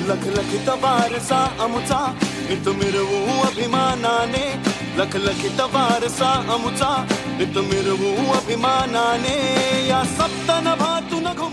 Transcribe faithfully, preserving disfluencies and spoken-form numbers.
लखलखित वारसा आमुचा नित मिरवू अभिमानाने, लखलखित वारसा आमुचा नित मिरवू अभिमानाने, या सप्त नभातून घुम